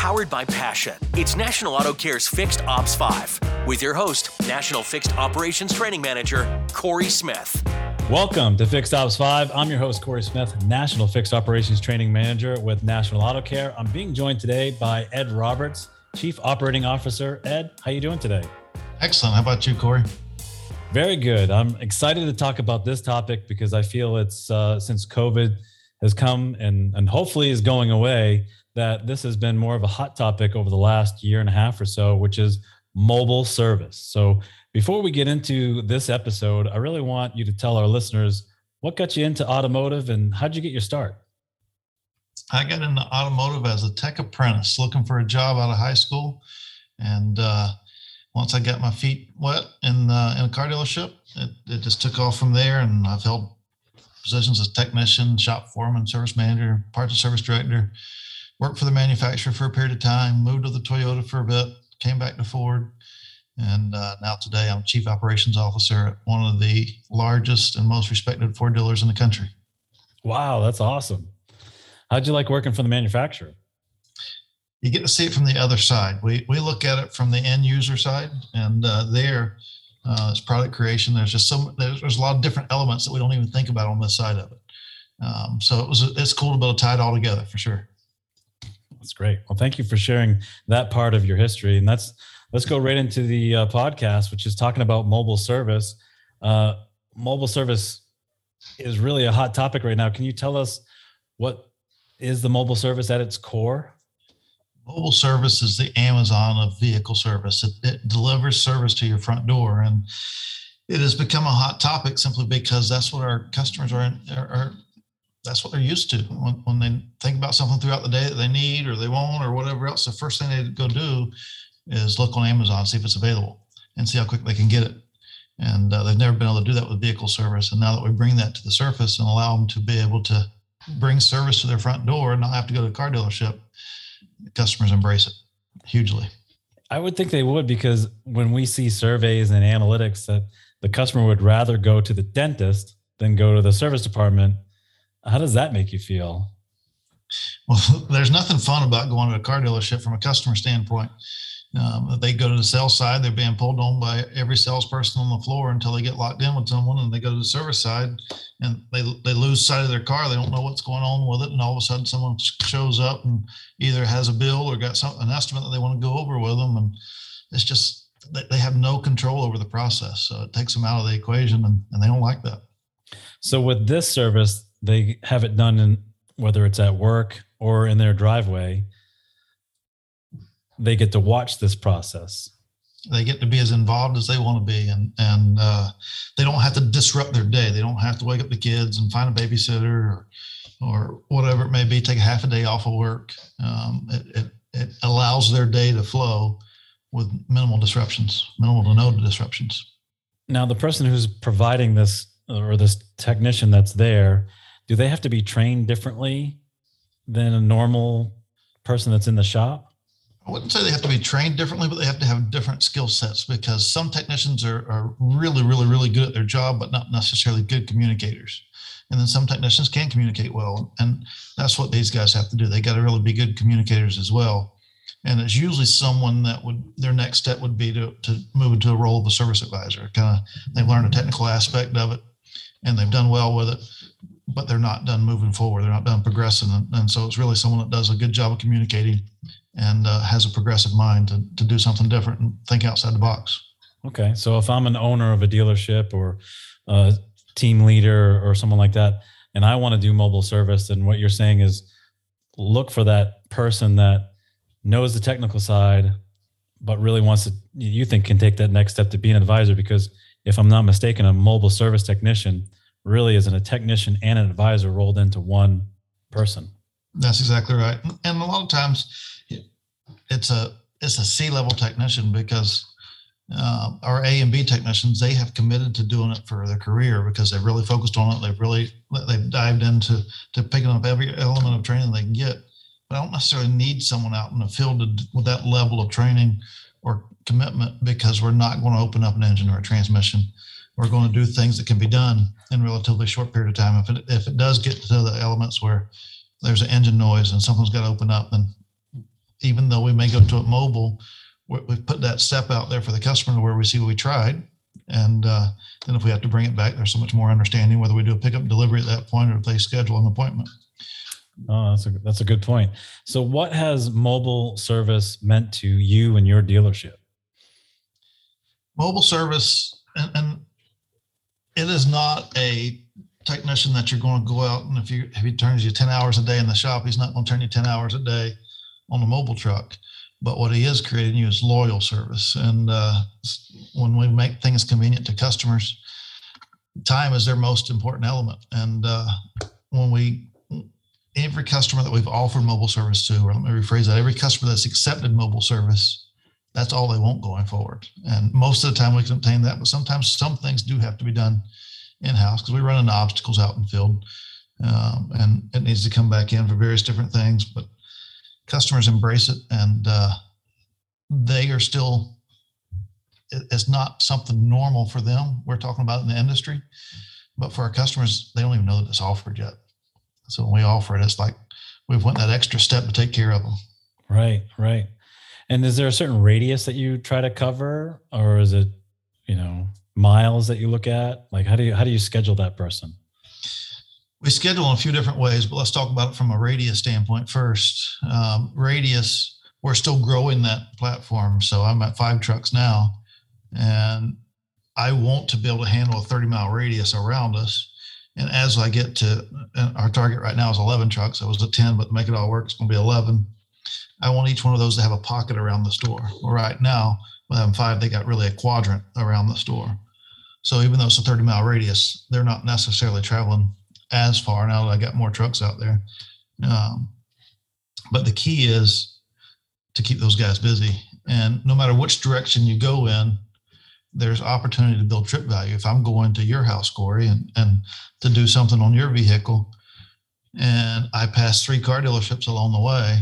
powered by passion. It's National Auto Care's Fixed Ops 5 with your host, National Fixed Operations Training Manager, Corey Smith. Welcome to Fixed Ops 5. I'm your host, Corey Smith, National Fixed Operations Training Manager with National Auto Care. I'm being joined today by Ed Roberts, Chief Operating Officer. Ed, how you doing today? Excellent. How about you, Corey? Very good. I'm excited to talk about this topic because I feel it's since COVID has come and hopefully is going away, that this has been more of a hot topic over the last year and a half or so, which is mobile service. So before we get into this episode, I really want you to tell our listeners what got you into automotive and how'd you get your start? I got into automotive as a tech apprentice, looking for a job out of high school. And once I got my feet wet in a car dealership, it just took off from there. And I've held positions as technician, shop foreman, service manager, parts and service director, worked for the manufacturer for a period of time, moved to the Toyota for a bit, came back to Ford. And now today I'm Chief Operations Officer at one of the largest and most respected Ford dealers in the country. Wow, that's awesome. How'd you like working for the manufacturer? You get to see it from the other side. We look at it from the end user side, and it's product creation. There's just there's a lot of different elements that we don't even think about on this side of it. So it's cool to be able to tie it all together for sure. That's great. Well, thank you for sharing that part of your history. And let's go right into the podcast, which is talking about mobile service. Mobile service is really a hot topic right now. Can you tell us what is the mobile service at its core? Mobile service is the Amazon of vehicle service. It delivers service to your front door, and it has become a hot topic simply because that's what our customers are that's what they're used to. When they think about something throughout the day that they need or they want or whatever else, the first thing they go do is look on Amazon, see if it's available, and see how quick they can get it. And they've never been able to do that with vehicle service. And now that we bring that to the surface and allow them to be able to bring service to their front door and not have to go to a car dealership, customers embrace it hugely. I would think they would, because when we see surveys and analytics that the customer would rather go to the dentist than go to the service department, how does that make you feel? Well, there's nothing fun about going to a car dealership from a customer standpoint. They go to the sales side, they're being pulled on by every salesperson on the floor until they get locked in with someone, and they go to the service side and they lose sight of their car. They don't know what's going on with it. And all of a sudden someone shows up and either has a bill or got an estimate that they want to go over with them. And it's just, they have no control over the process. So it takes them out of the equation, and they don't like that. So with this service, they have it done in, whether it's at work or in their driveway, they get to watch this process. They get to be as involved as they want to be, and they don't have to disrupt their day. They don't have to wake up the kids and find a babysitter or whatever it may be, take half a day off of work. It allows their day to flow with minimal to no disruptions. Now, the person who's providing this, or this technician that's there, do they have to be trained differently than a normal person that's in the shop? I wouldn't say they have to be trained differently, but they have to have different skill sets, because some technicians are really, really, really good at their job, but not necessarily good communicators. And then some technicians can communicate well. And that's what these guys have to do. They got to really be good communicators as well. And it's usually someone their next step would be to move into a role of a service advisor. They've learned a technical aspect of it and they've done well with it, but they're not done moving forward. They're not done progressing. And so it's really someone that does a good job of communicating and has a progressive mind to do something different and think outside the box. Okay. So if I'm an owner of a dealership or a team leader or someone like that, and I want to do mobile service, then what you're saying is look for that person that knows the technical side, but really you think can take that next step to be an advisor. Because if I'm not mistaken, a mobile service technician really isn't a technician and an advisor rolled into one person. That's exactly right. And a lot of times it's a C-level technician, because our A and B technicians, they have committed to doing it for their career because they've really focused on it. They've dived into picking up every element of training they can get. But I don't necessarily need someone out in the field with that level of training or commitment, because we're not going to open up an engine or a transmission. We're going to do things that can be done in a relatively short period of time. If it does get to the elements where there's an engine noise and something's got to open up, then even though we may go to it mobile, we've put that step out there for the customer where we see what we tried. And then if we have to bring it back, there's so much more understanding whether we do a pickup delivery at that point or if they schedule an appointment. Oh, that's a good point. So what has mobile service meant to you and your dealership? Mobile service, and it is not a technician that you're going to go out and if he turns you 10 hours a day in the shop, he's not going to turn you 10 hours a day on the mobile truck. But what he is creating you is loyal service. And when we make things convenient to customers, time is their most important element. And every customer that we've offered mobile service to, or let me rephrase that, every customer that's accepted mobile service, that's all they want going forward. And most of the time we can obtain that, but sometimes some things do have to be done in-house because we run into obstacles out in the field, and it needs to come back in for various different things. But customers embrace it, and they are still, it's not something normal for them. We're talking about in the industry, but for our customers, they don't even know that it's offered yet. So when we offer it, it's like we've went that extra step to take care of them. Right, right. And is there a certain radius that you try to cover, or is it, miles that you look at? Like, how do you schedule that person? We schedule in a few different ways, but let's talk about it from a radius standpoint first. Radius, we're still growing that platform. So I'm at 5 trucks now, and I want to be able to handle a 30-mile radius around us. And as I get to, our target right now is 11 trucks. I was at 10, but to make it all work, it's going to be 11. I want each one of those to have a pocket around the store. Well, right now, with having 5, they got really a quadrant around the store. So even though it's a 30-mile radius, they're not necessarily traveling as far now that I got more trucks out there. But the key is to keep those guys busy. And no matter which direction you go in, there's opportunity to build trip value. If I'm going to your house, Corey, and to do something on your vehicle, and I pass 3 car dealerships along the way,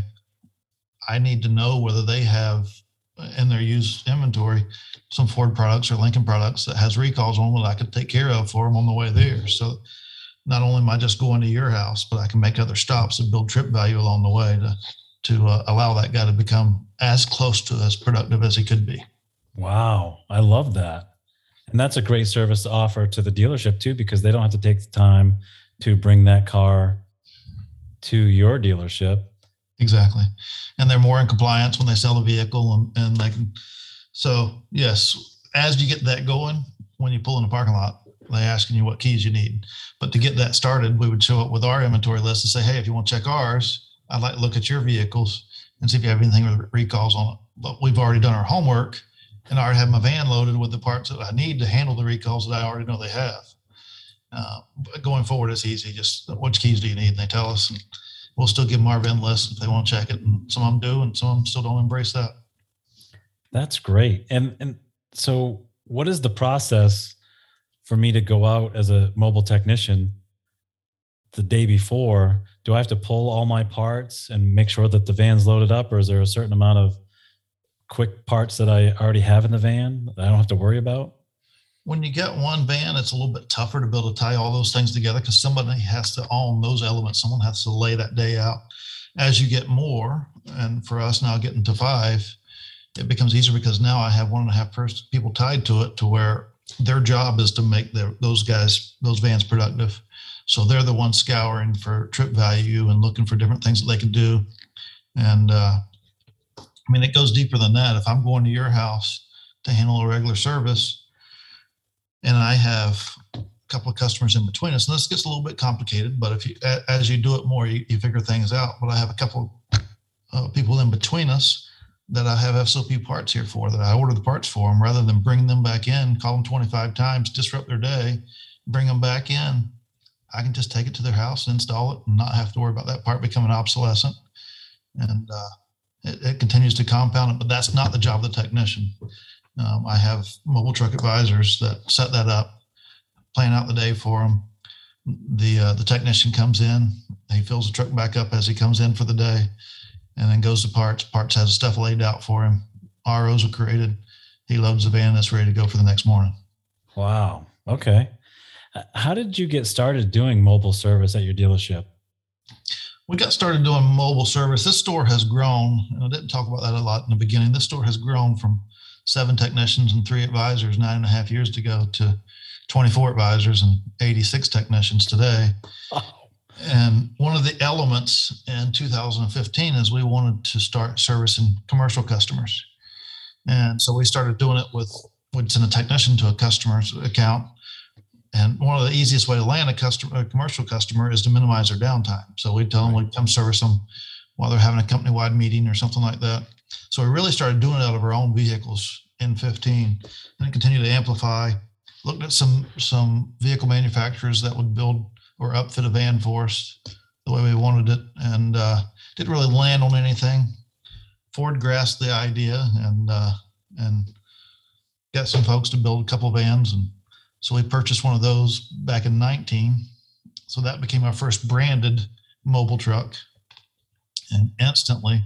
I need to know whether they have in their used inventory some Ford products or Lincoln products that has recalls on that I could take care of for them on the way there. So not only am I just going to your house, but I can make other stops and build trip value along the way to allow that guy to become as close to as productive as he could be. Wow. I love that. And that's a great service to offer to the dealership too, because they don't have to take the time to bring that car to your dealership. Exactly. And they're more in compliance when they sell the vehicle, and they can. So yes, as you get that going, when you pull in the parking lot, they asking you what keys you need. But to get that started, we would show up with our inventory list and say, hey, if you want to check ours, I'd like to look at your vehicles and see if you have anything with recalls on it. But we've already done our homework, and I already have my van loaded with the parts that I need to handle the recalls that I already know they have. But going forward, it's easy. Just which keys do you need? And they tell us, and we'll still give them our VIN list if they want to check it. And some of them do, and some of them still don't embrace that. That's great. And so what is the process for me to go out as a mobile technician the day before? Do I have to pull all my parts and make sure that the van's loaded up, or is there a certain amount of quick parts that I already have in the van that I don't have to worry about? When you get one van, it's a little bit tougher to be able to tie all those things together because somebody has to own those elements. Someone has to lay that day out. As you get more, and for us now getting to 5, it becomes easier because now I have 1.5 people tied to it to where their job is to make those vans productive. So they're the ones scouring for trip value and looking for different things that they can do. And it goes deeper than that. If I'm going to your house to handle a regular service, and I have a couple of customers in between us, and this gets a little bit complicated, but as you do it more, you figure things out. But I have a couple of people in between us that I have SOP parts here for, that I order the parts for them, rather than bringing them back in, call them 25 times, disrupt their day, bring them back in. I can just take it to their house and install it and not have to worry about that part becoming obsolescent. And it continues to compound it, but that's not the job of the technician. I have mobile truck advisors that set that up, plan out the day for them. The technician comes in, he fills the truck back up as he comes in for the day, and then goes to parts. Parts has stuff laid out for him. ROs are created. He loads the van and it's ready to go for the next morning. Wow. Okay. How did you get started doing mobile service at your dealership? We got started doing mobile service. This store has grown, and I didn't talk about that a lot in the beginning. This store has grown from 7 technicians and 3 advisors 9.5 years ago to 24 advisors and 86 technicians today. Oh. And one of the elements in 2015 is we wanted to start servicing commercial customers. And so we started doing it we'd send a technician to a customer's account. And one of the easiest way to land a commercial customer is to minimize their downtime. So we tell them we'd come service them while they're having a company-wide meeting or something like that. So we really started doing it out of our own vehicles in 15, and it continued to amplify. Looked at some vehicle manufacturers that would build or upfit a van for us the way we wanted it, and didn't really land on anything. Ford grasped the idea and got some folks to build a couple of vans, and so we purchased one of those back in 19. So that became our first branded mobile truck, and instantly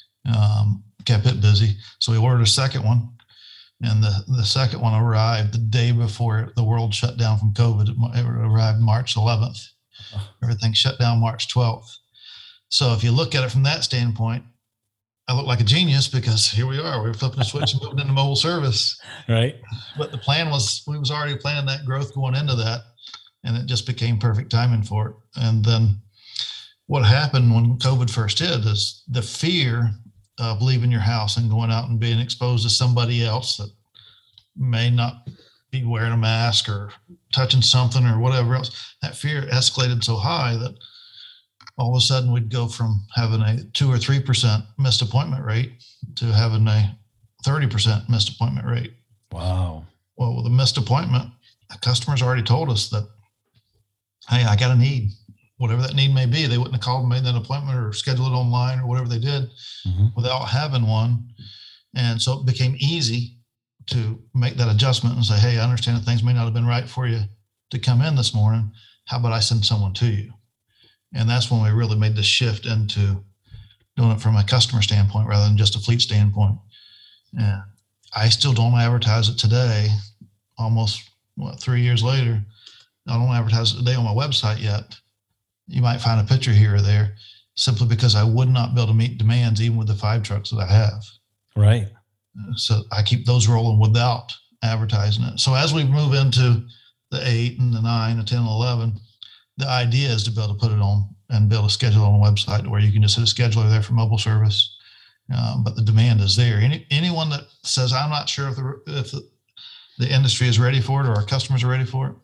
kept it busy. So we ordered a second one, and the second one arrived the day before the world shut down from COVID. It arrived March 11th. Everything shut down March 12th. So if you look at it from that standpoint, I look like a genius because here we are. We're flipping a switch and moving into mobile service. Right. But the plan was, we was already planning that growth going into that, and it just became perfect timing for it. And then what happened when COVID first hit is the fear of leaving your house and going out and being exposed to somebody else that may not be wearing a mask or touching something or whatever else. That fear escalated so high that all of a sudden we'd go from having a 2 or 3% missed appointment rate to having a 30% missed appointment rate. Wow. Well, with a missed appointment, the customers already told us that, hey, I got a need, whatever that need may be. They wouldn't have called and made that appointment or scheduled it online or whatever they did without having one. And so it became easy to make that adjustment and say, hey, I understand that things may not have been right for you to come in this morning. How about I send someone to you? And that's when we really made the shift into doing it from a customer standpoint rather than just a fleet standpoint. And I still don't advertise it today, almost 3 years later. I don't advertise it today on my website yet. You might find a picture here or there simply because I would not be able to meet demands even with the 5 trucks that I have. Right. So I keep those rolling without advertising it. So as we move into the 8 and the 9, the 10 and 11, the idea is to be able to put it on and be able to schedule on a website where you can just hit a scheduler there for mobile service. But the demand is there. Anyone that says, I'm not sure if the industry is ready for it or our customers are ready for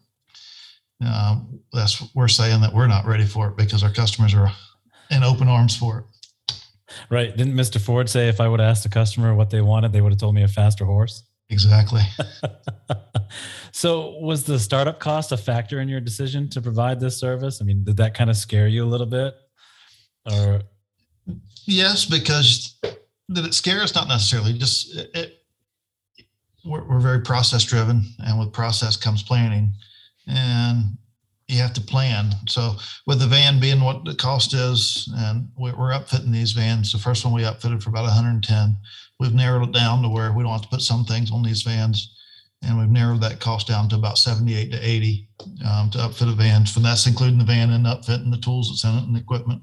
it, we're saying that we're not ready for it because our customers are in open arms for it. Right. Didn't Mr. Ford say if I would have asked the customer what they wanted, they would have told me a faster horse? Exactly. So was the startup cost a factor in your decision to provide this service? I mean, did that kind of scare you a little bit? Or yes, because did it scare us? Not necessarily. Just we're very process driven, and with process comes planning, and you have to plan. So with the van being what the cost is, and we're upfitting these vans. The first one we upfitted for about 110. We've narrowed it down to where we don't have to put some things on these vans. And we've narrowed that cost down to about 78 to 80 to upfit a van. So that's including the van and upfit and the tools that's in it and the equipment.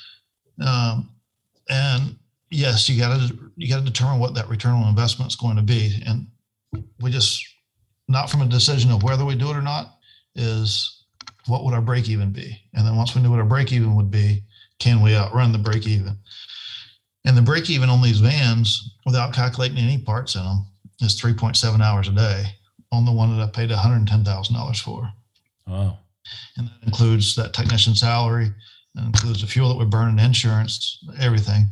And yes, you got to determine what that return on investment is going to be. And we just, not from a decision of whether we do it or not, is what would our break even be? And then once we knew what our break even would be, can we outrun the break even? And the break even on these vans, without calculating any parts in them, is 3.7 hours a day on the one that I paid $110,000 for. Wow. And that includes that technician salary, and includes the fuel that we're burning, insurance, everything.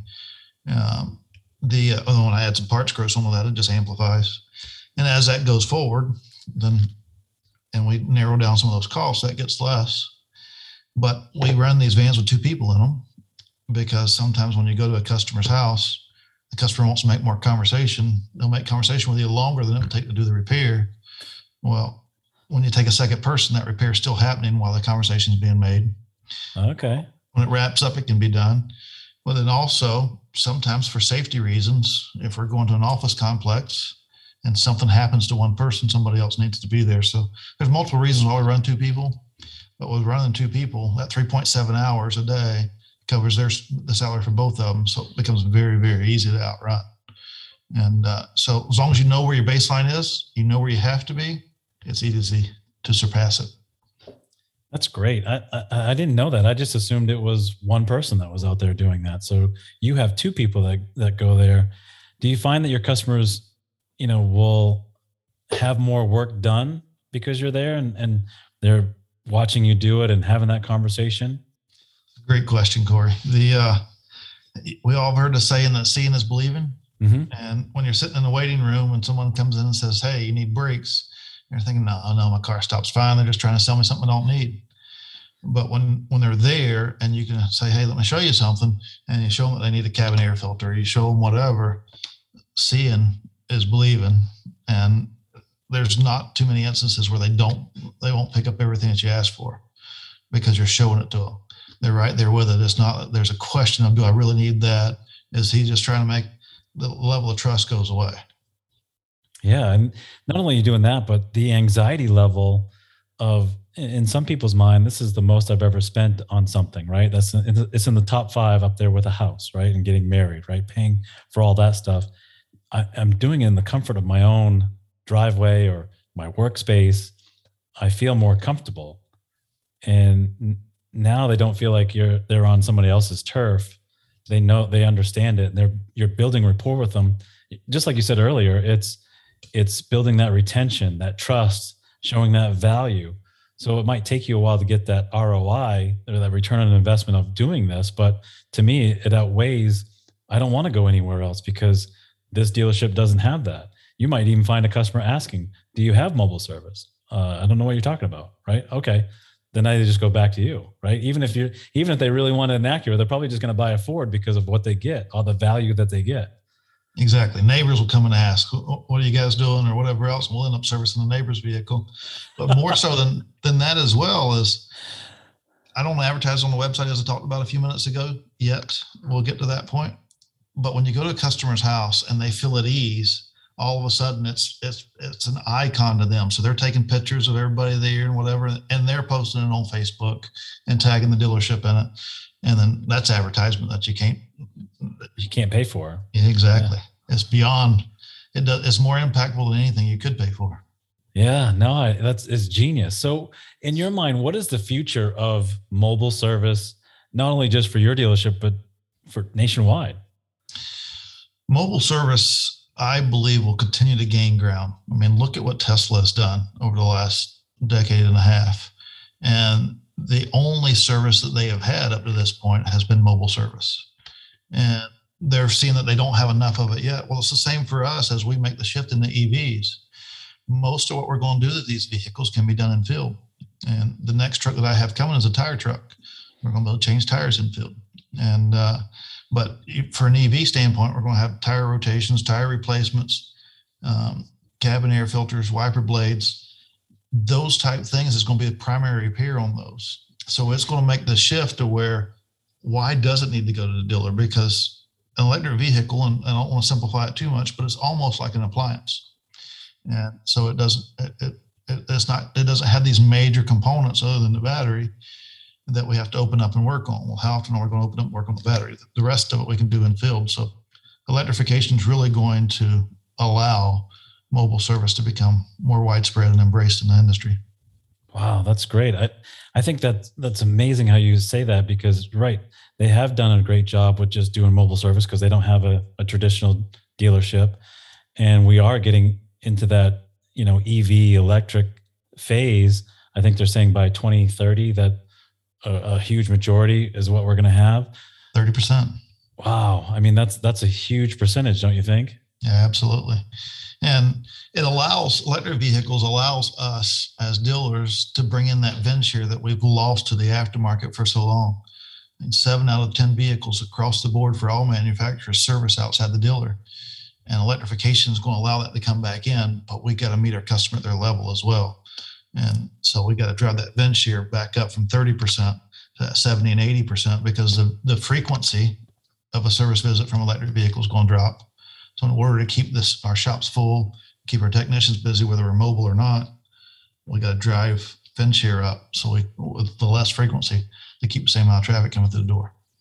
When I add some parts gross on that, it just amplifies. And as that goes forward, and we narrow down some of those costs, that gets less. But we run these vans with 2 people in them, because sometimes when you go to a customer's house, the customer wants to make more conversation. They'll make conversation with you longer than it would take to do the repair. Well, when you take a second person, that repair is still happening while the conversation is being made. Okay. When it wraps up, it can be done. But then also, sometimes for safety reasons, if we're going to an office complex and something happens to one person, somebody else needs to be there. So there's multiple reasons why we run 2 people. But with running 2 people, that 3.7 hours a day covers the salary for both of them. So it becomes very, very easy to outrun. And so as long as you know where your baseline is, you know where you have to be, it's easy to surpass it. That's great. I didn't know that. I just assumed it was one person that was out there doing that. So you have two people that go there. Do you find that your customers, will have more work done because you're there and they're watching you do it and having that conversation? Great question, Corey. We all have heard the saying that seeing is believing. Mm-hmm. And when you're sitting in the waiting room and someone comes in and says, "Hey, you need brakes," you're thinking, no, my car stops fine. They're just trying to sell me something I don't need. But when they're there and you can say, "Hey, let me show you something," and you show them that they need a cabin air filter, you show them whatever, seeing is believing. And there's not too many instances where they won't pick up everything that you ask for because you're showing it to them. They're right there with it. It's not that there's a question of, do I really need that? Is he just trying to make the level of trust goes away? Yeah. And not only are you doing that, but the anxiety level of, in some people's mind, this is the most I've ever spent on something, right? It's in the top 5 up there with a house, right? And getting married, right? Paying for all that stuff. I'm doing it in the comfort of my own driveway or my workspace. I feel more comfortable. And now they don't feel like they're on somebody else's turf. They know, they understand it. You're building rapport with them. Just like you said earlier, it's building that retention, that trust, showing that value. So it might take you a while to get that ROI or that return on investment of doing this. But to me, it outweighs, I don't want to go anywhere else because this dealership doesn't have that. You might even find a customer asking, "Do you have mobile service?" I don't know what you're talking about, right? Okay. Then they just go back to you, right? Even if they really wanted an Acura, they're probably just going to buy a Ford because of what they get, all the value that they get. Exactly. Neighbors will come and ask, "What are you guys doing?" or whatever else. We'll end up servicing the neighbor's vehicle. But more so than that as well is, I don't advertise on the website as I talked about a few minutes ago yet. We'll get to that point. But when you go to a customer's house and they feel at ease, all of a sudden it's an icon to them. So they're taking pictures of everybody there and whatever, and they're posting it on Facebook and tagging the dealership in it. And then that's advertisement that you can't pay for. Exactly. Yeah. It's beyond, it's more impactful than anything you could pay for. Yeah, no, it's genius. So in your mind, what is the future of mobile service, not only just for your dealership, but for nationwide? Mobile service, I believe, will continue to gain ground. I mean, look at what Tesla has done over the last decade and a half. And the only service that they have had up to this point has been mobile service. And they're seeing that they don't have enough of it yet. Well, it's the same for us as we make the shift into EVs. Most of what we're going to do with these vehicles can be done in field. And the next truck that I have coming is a tire truck. We're going to be able to change tires in field. And, but for an EV standpoint, we're going to have tire rotations, tire replacements, cabin air filters, wiper blades. Those type things is going to be the primary repair on those. So it's going to make the shift to where, why does it need to go to the dealer? Because an electric vehicle, and I don't want to simplify it too much, but it's almost like an appliance. And so it doesn't have these major components other than the battery that we have to open up and work on. Well, how often are we going to open up and work on the battery? The rest of it we can do in field. So electrification is really going to allow mobile service to become more widespread and embraced in the industry. Wow, that's great. I think that's amazing how you say that, because right, they have done a great job with just doing mobile service because they don't have a traditional dealership. And we are getting into that, EV electric phase. I think they're saying by 2030 that a huge majority is what we're going to have. 30%. Wow. I mean, that's a huge percentage, don't you think? Yeah, absolutely. And electric vehicles allows us as dealers to bring in that VIN share that we've lost to the aftermarket for so long. And 7 out of 10 vehicles across the board for all manufacturers service outside the dealer. And electrification is going to allow that to come back in, but we got to meet our customer at their level as well. And so we got to drive that VIN share back up from 30% to that 70 and 80% because the frequency of a service visit from electric vehicles is going to drop. So in order to keep our shops full, keep our technicians busy, whether we're mobile or not, we got to drive VIN share up. So with the less frequency to keep the same amount of traffic coming through the door.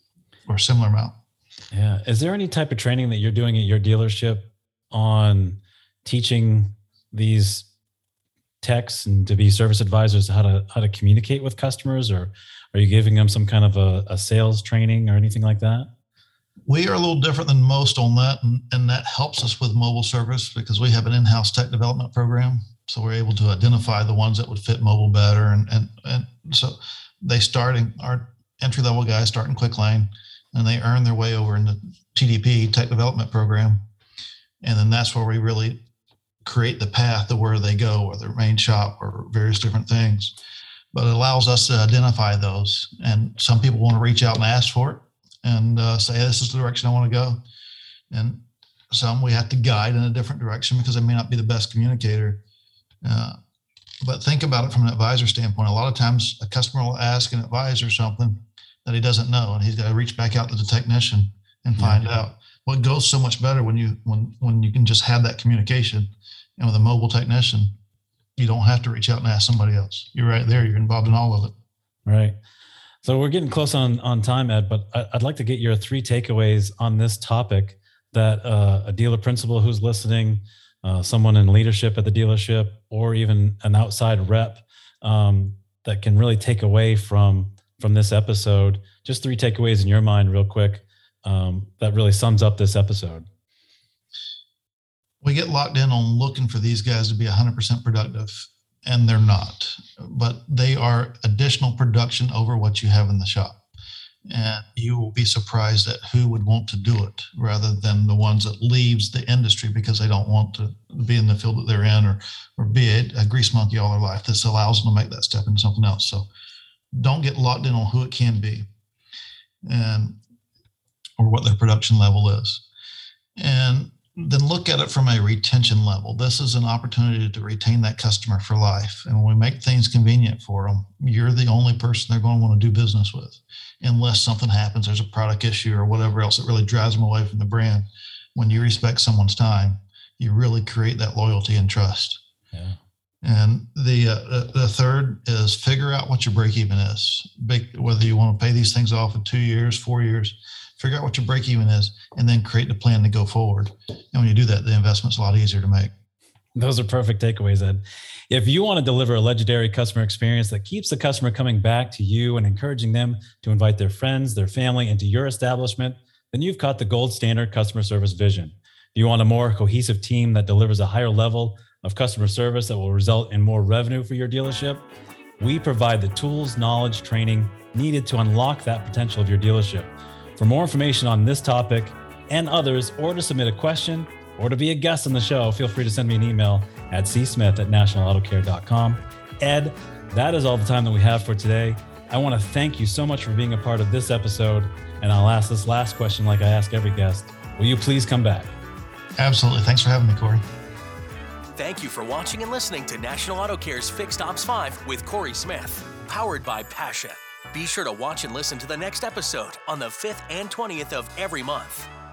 or similar amount. Yeah. Is there any type of training that you're doing at your dealership on teaching these techs and to be service advisors how to communicate with customers, or are you giving them some kind of a sales training or anything like that? We are a little different than most on that, and that helps us with mobile service because we have an in-house tech development program. So we're able to identify the ones that would fit mobile better. And so they start in our entry-level guys start in Quick Lane, and they earn their way over in the TDP tech development program. And then that's where we really create the path to where they go, or their main shop or various different things. But it allows us to identify those. And some people want to reach out and ask for it and say, this is the direction I want to go. And some we have to guide in a different direction because they may not be the best communicator. But think about it from an advisor standpoint. A lot of times a customer will ask an advisor something that he doesn't know, and he's got to reach back out to the technician and find out. Well, it goes so much better when you can just have that communication. And with a mobile technician, you don't have to reach out and ask somebody else. You're right there. You're involved in all of it. Right. So we're getting close on time, Ed, but I'd like to get your 3 takeaways on this topic that a dealer principal who's listening, someone in leadership at the dealership, or even an outside rep that can really take away from this episode. Just 3 takeaways in your mind real quick that really sums up this episode. We get locked in on looking for these guys to be 100% productive, and they're not, but they are additional production over what you have in the shop. And you will be surprised at who would want to do it rather than the ones that leaves the industry because they don't want to be in the field that they're in, or be a grease monkey all their life. This allows them to make that step into something else. So don't get locked in on who it can be or what their production level is. And then look at it from a retention level. This is an opportunity to retain that customer for life. And when we make things convenient for them, you're the only person they're going to want to do business with, unless something happens, there's a product issue or whatever else that really drives them away from the brand. When you respect someone's time, you really create that loyalty and trust. Yeah. And the third is figure out what your break even is. Whether you want to pay these things off in 2 years, 4 years, figure out what your break even is, and then create the plan to go forward. And when you do that, the investment's a lot easier to make. Those are perfect takeaways, Ed. If you want to deliver a legendary customer experience that keeps the customer coming back to you and encouraging them to invite their friends, their family into your establishment, then you've caught the gold standard customer service vision. If you want a more cohesive team that delivers a higher level of customer service that will result in more revenue for your dealership, we provide the tools, knowledge, training needed to unlock that potential of your dealership. For more information on this topic and others, or to submit a question or to be a guest on the show, feel free to send me an email at csmith@nationalautocare.com. Ed, that is all the time that we have for today. I want to thank you so much for being a part of this episode. And I'll ask this last question like I ask every guest. Will you please come back? Absolutely. Thanks for having me, Corey. Thank you for watching and listening to National Auto Care's Fixed Ops 5 with Corey Smith, powered by Passion. Be sure to watch and listen to the next episode on the 5th and 20th of every month.